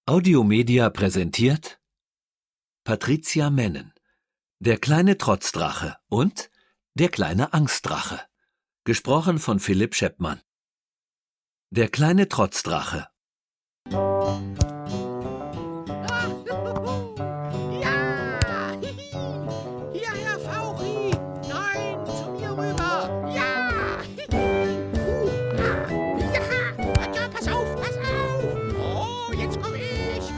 Audiomedia präsentiert Patricia Mennen, Der kleine Trotzdrache und Der kleine Angstdrache. Gesprochen von Philipp Scheppmann. Der kleine Trotzdrache. Hierher, Fauchi! Nein, zu mir rüber! Ja! Ja, pass auf! Oh, jetzt komm ich!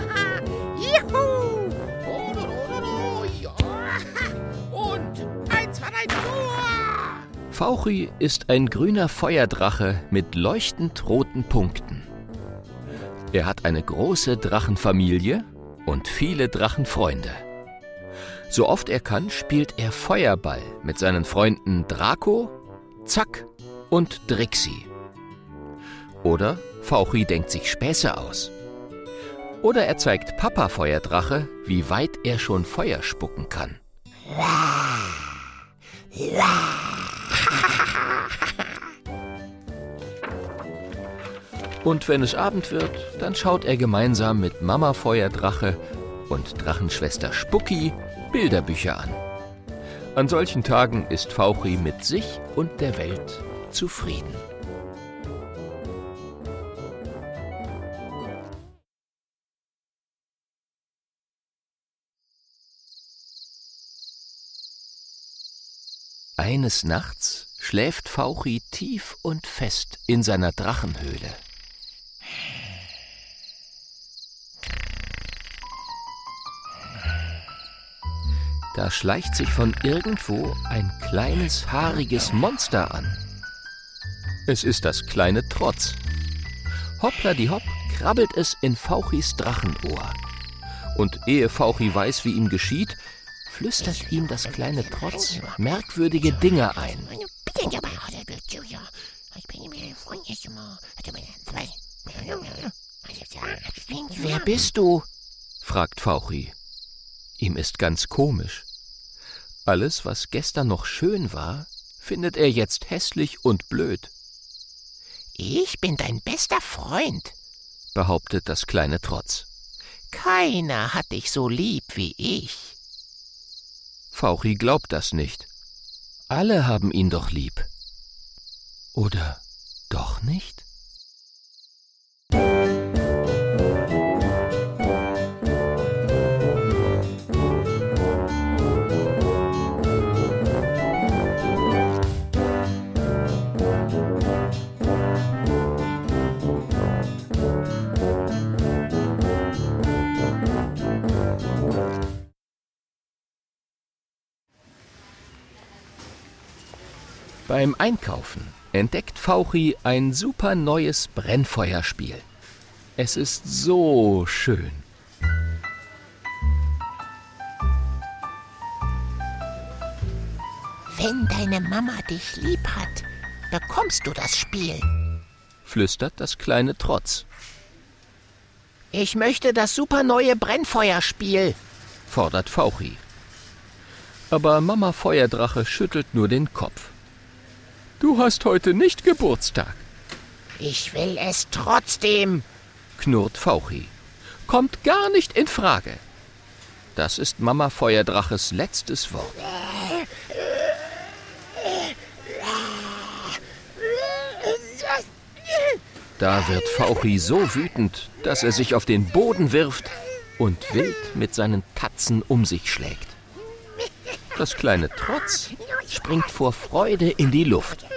Juhu! Ja! Und 1, 2, 3, Tor! Fauchi ist ein grüner Feuerdrache mit leuchtend roten Punkten. Er hat eine große Drachenfamilie und viele Drachenfreunde. So oft er kann, spielt er Feuerball mit seinen Freunden Draco, Zack und Drixi. Oder Fauchi denkt sich Späße aus. Oder er zeigt Papa Feuerdrache, wie weit er schon Feuer spucken kann. Und wenn es Abend wird, dann schaut er gemeinsam mit Mama Feuerdrache und Drachenschwester Spucki Bilderbücher an. An solchen Tagen ist Fauchi mit sich und der Welt zufrieden. Eines Nachts schläft Fauchi tief und fest in seiner Drachenhöhle. Da schleicht sich von irgendwo ein kleines, haariges Monster an. Es ist das kleine Trotz. Hoppladihopp krabbelt es in Fauchis Drachenohr. Und ehe Fauchi weiß, wie ihm geschieht, flüstert ihm das kleine Trotz merkwürdige Dinge ein. »Wer bist du?« fragt Fauchi. Ihm ist ganz komisch. Alles, was gestern noch schön war, findet er jetzt hässlich und blöd. »Ich bin dein bester Freund«, behauptet das kleine Trotz. »Keiner hat dich so lieb wie ich.« Fauchi glaubt das nicht. Alle haben ihn doch lieb. Oder doch nicht? Beim Einkaufen entdeckt Fauchi ein super neues Brennfeuerspiel. Es ist so schön. »Wenn deine Mama dich lieb hat, bekommst du das Spiel«, flüstert das kleine Trotz. »Ich möchte das super neue Brennfeuerspiel«, fordert Fauchi. Aber Mama Feuerdrache schüttelt nur den Kopf. »Du hast heute nicht Geburtstag.« »Ich will es trotzdem«, knurrt Fauchi. »Kommt gar nicht in Frage.« Das ist Mama Feuerdraches letztes Wort. Da wird Fauchi so wütend, dass er sich auf den Boden wirft und wild mit seinen Tatzen um sich schlägt. Das kleine Trotz springt vor Freude in die Luft.